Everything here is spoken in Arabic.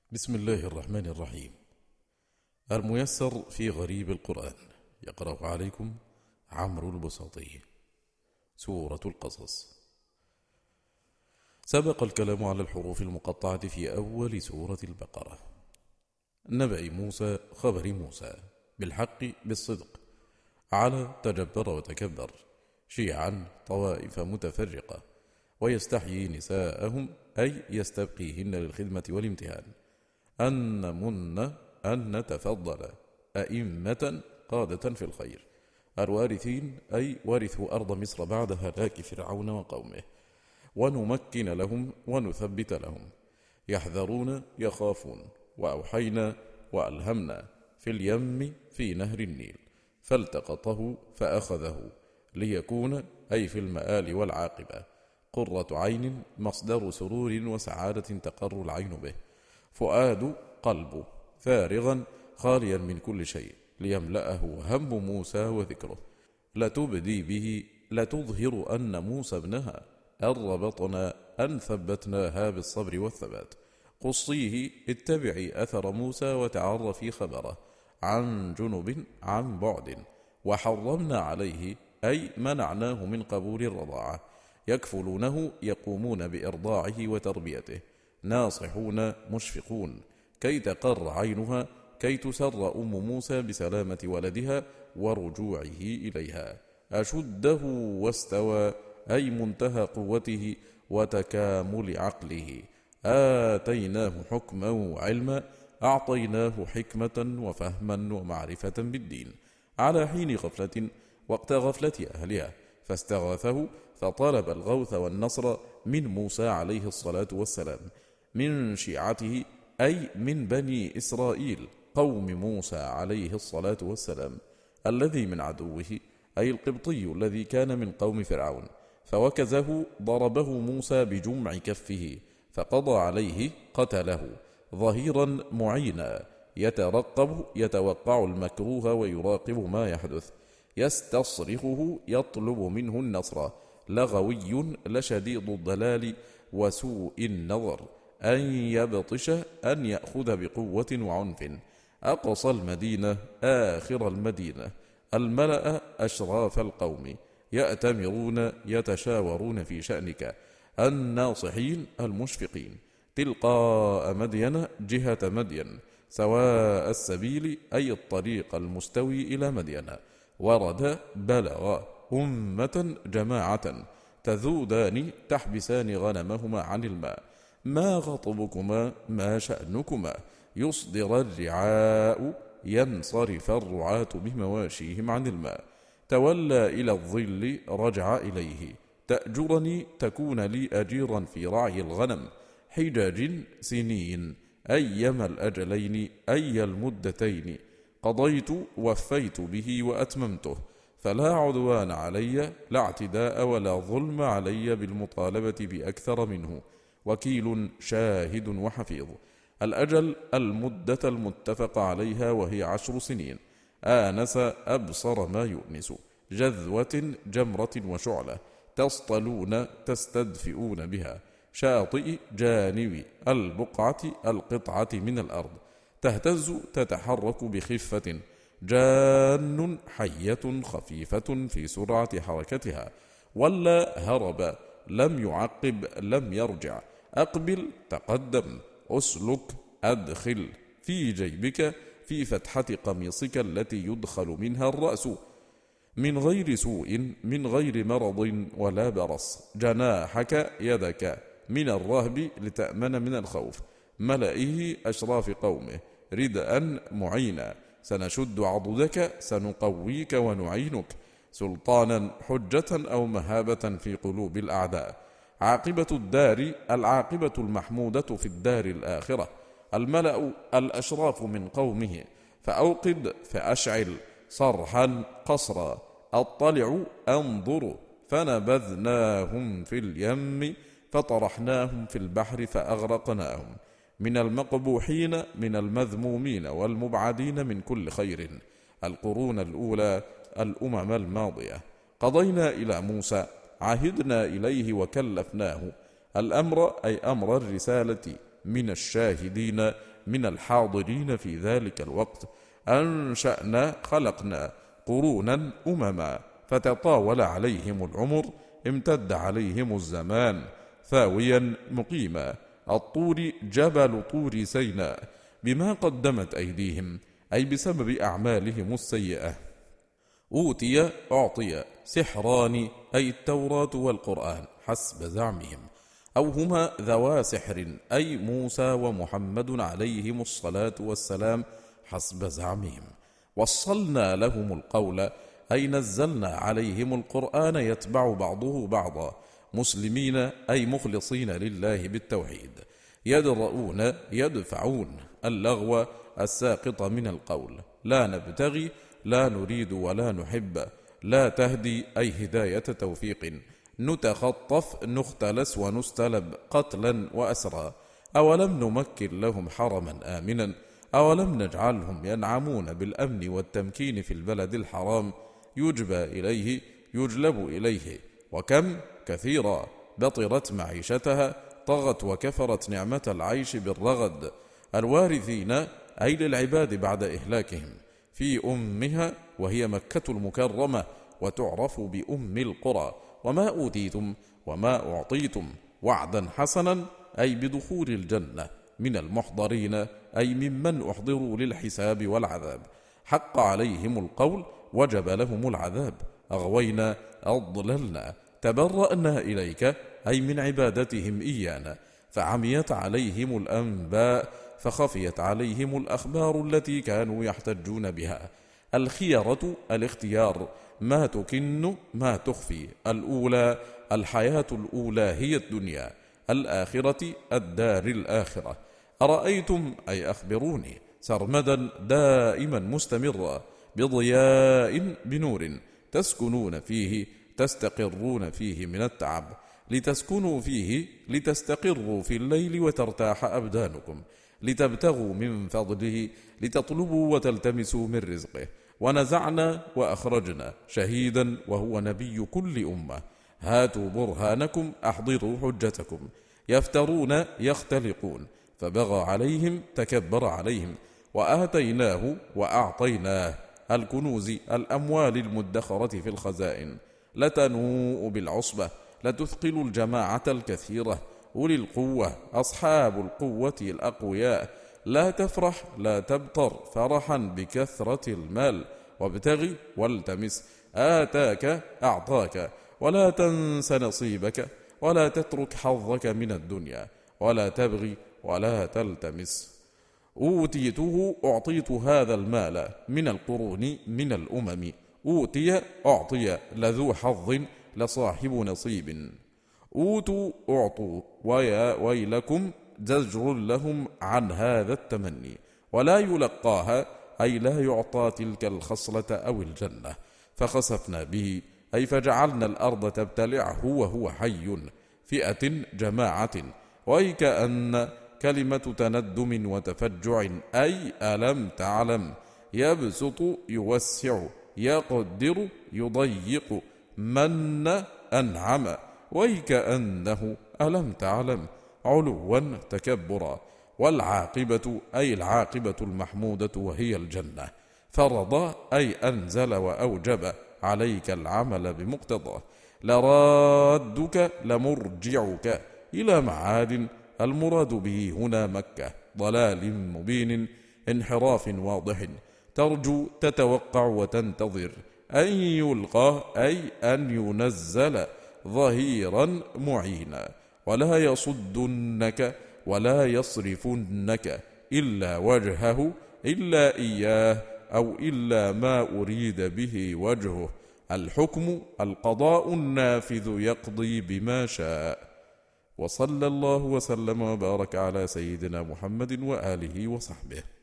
بسم الله الرحمن الرحيم. الميسر في غريب القرآن، يقرأ عليكم عمرو البساطي. سورة القصص. سبق الكلام على الحروف المقطعة في أول سورة البقرة. نبأ موسى، خبر موسى بالحق بالصدق، على تجبر وتكبر، شيعا طوائف متفرقة، ويستحيي نساءهم أي يستبقيهن للخدمة والامتهان، أن نتفضل، أئمة قادة في الخير، الوارثين أي ورثوا أرض مصر بعد هلاك فرعون وقومه، ونمكن لهم ونثبت لهم، يحذرون يخافون، وأوحينا وألهمنا في اليم في نهر النيل، فالتقطه فأخذه ليكون أي في المآل والعاقبة قرة عين، مصدر سرور وسعادة تقر العين به، فؤاد قلبه فارغا خاليا من كل شيء، ليملأه هم موسى وذكره، لتبدي به لتظهر أن موسى ابنها، أن ربطنا أن ثبتناها بالصبر والثبات، قصيه اتبعي أثر موسى وتعرفي خبره، عن جنب عن بعد، وحرمنا عليه أي منعناه من قبول الرضاعة، يكفلونه يقومون بإرضاعه وتربيته، ناصحون مشفقون، كي تقر عينها، كي تسر أم موسى بسلامة ولدها ورجوعه إليها، أشده واستوى أي منتهى قوته وتكامل عقله، آتيناه حكما وعلما، أعطيناه حكمة وفهما ومعرفة بالدين، على حين غفلة وقت غفلة أهلها، فاستغاثه فطلب الغوث والنصر من موسى عليه الصلاة والسلام، من شيعته أي من بني إسرائيل قوم موسى عليه الصلاة والسلام، الذي من عدوه أي القبطي الذي كان من قوم فرعون، فوكزه ضربه موسى بجمع كفه، فقضى عليه قتله، ظهيرا معينا يترقب يتوقع المكروه ويراقب ما يحدث، يستصرخه يطلب منه النصر، لغوي لشديد الضلال وسوء النظر، أن يبطش أن يأخذ بقوة وعنف، أقصى المدينة آخر المدينة، الملأ أشراف القوم، يأتمرون يتشاورون في شأنك، الناصحين المشفقين، تلقاء مدين جهة مدين، سواء السبيل أي الطريق المستوي إلى مدين، ورد بلغ، أمة جماعة، تذودان تحبسان غنمهما عن الماء، ما خطبكما ما شأنكما، يصدر الرعاء ينصرف الرعاة بمواشيهم عن الماء، تولى إلى الظل رجع إليه، تأجرني تكون لي أجيرا في رعي الغنم، حجاج سنين أيما الأجلين أي المدتين، قضيت وفيت به وأتممته، فلا عدوان علي لا اعتداء ولا ظلم علي بالمطالبة بأكثر منه، وكيل شاهد وحفيظ، الأجل المدة المتفق عليها وهي 10 سنين، آنس أبصر ما يؤنس، جذوة جمرة وشعلة، تصطلون تستدفئون بها، شاطئ جانب البقعة القطعة من الأرض، تهتز تتحرك بخفة، جان حية خفيفة في سرعة حركتها، ولا هرب لم يعقب لم يرجع، أقبل تقدم، أسلك أدخل، في جيبك في فتحة قميصك التي يدخل منها الرأس، من غير سوء من غير مرض ولا برص، جناحك يدك من الرهب لتأمن من الخوف، ملئه أشراف قومه، ردءا معينا، سنشد عضدك سنقويك ونعينك، سلطانا حجة أو مهابة في قلوب الأعداء، عاقبة الدار العاقبة المحمودة في الدار الآخرة، الملأ الأشراف من قومه، فأوقد فأشعل، صرحا قصرا، أطلع أنظر، فنبذناهم في اليم فطرحناهم في البحر فأغرقناهم، من المقبوحين من المذمومين والمبعدين من كل خير، القرون الأولى الأمم الماضية، قضينا إلى موسى عهدنا إليه وكلفناه، الأمر أي أمر الرسالة من الشاهدين من الحاضرين في ذلك الوقت أنشأنا خلقنا قرونا أمما فتطاول عليهم العمر، امتد عليهم الزمان ثاويا مقيما. الطور جبل طور سيناء بما قدمت أيديهم، أي بسبب أعمالهم السيئة. أوتي أعطي سحران، أي التوراة والقرآن حسب زعمهم، أو هما ذوا سحر، أي موسى ومحمد عليهم الصلاة والسلام حسب زعمهم. وصلنا لهم القول، أي نزلنا عليهم القرآن يتبع بعضه بعضا، مسلمين أي مخلصين لله بالتوحيد، يدرؤون يدفعون اللغو الساقط من القول، لا نبتغي لا نريد ولا نحب، لا تهدي أي هداية توفيق، نتخطف نختلس ونستلب قتلا وأسرا. أولم نمكن لهم حرما آمنا، أولم نجعلهم ينعمون بالأمن والتمكين في البلد الحرام، يجبى إليه يجلب إليه، وكم كثيرا بطرت معيشتها، طغت وكفرت نعمة العيش بالرغد، الوارثين أي للعباد بعد إهلاكهم في أمها، وهي مكة المكرمة، وتعرف بأم القرى. وما أوتيتم وما أعطيتم وعدا حسنا، أي بدخول الجنة من المحضرين، أي ممن أحضروا للحساب والعذاب، حق عليهم القول وجب لهم العذاب، أغوينا أضللنا تبرأنا إليك، أي من عبادتهم إيانا، فعميت عليهم الأنباء، فخفيت عليهم الأخبار التي كانوا يحتجون بها. الخيرة الاختيار، ما تكن ما تخفي، الأولى الحياة الأولى هي الدنيا، الآخرة الدار الآخرة. أرأيتم أي أخبروني، سرمدا دائما مستمرا، بضياء بنور، تسكنون فيه تستقرون فيه من التعب، لتسكنوا فيه لتستقروا في الليل وترتاح أبدانكم، لتبتغوا من فضله، لتطلبوا وتلتمسوا من رزقه. ونزعنا وأخرجنا شهيدا وهو نبي كل أمة، هاتوا برهانكم أحضروا حجتكم. يفترون يختلقون، فبغى عليهم تكبر عليهم، وآتيناه وأعطيناه الكنوز الأموال المدخرة في الخزائن، لتنوء بالعصبة، لتثقل الجماعة الكثيرة، أولي القوة أصحاب القوة الأقوياء. لا تفرح لا تبطر فرحا بكثرة المال، وابتغي والتمس، آتاك أعطاك، ولا تنس نصيبك، ولا تترك حظك من الدنيا، ولا تبغي ولا تلتمس. أوتيته أعطيت هذا المال من القرون من الأمم، أوتي أعطي لذو حظ لصاحب نصيب. أوتوا أعطوا، ويا ويلكم زجر لهم عن هذا التمني، ولا يلقاها أي لا يعطى تلك الخصلة أو الجنة. فخسفنا به أي فجعلنا الأرض تبتلعه وهو حي، فئة جماعة، ويكأن كلمة تندم وتفجع، أي ألم تعلم، يبسط يوسع، يقدر يضيق، من أنعم، ويكأنه ألم تعلم، علوا تكبرا. والعاقبة أي العاقبة المحمودة وهي الجنة. فرض أي أنزل وأوجب عليك العمل بمقتضاه. لرادك لمرجعك إلى معاد، المراد به هنا مكة، ضلال مبين انحراف واضح، ترجو تتوقع وتنتظر أن يلقى أي أن ينزل ظهيرا معينا. ولا يصدنك ولا يصرفنك إلا وجهه، إلا إياه أو إلا ما أريد به وجهه. الحكم القضاء النافذ يقضي بما شاء. وصلى الله وسلم وبارك على سيدنا محمد وآله وصحبه.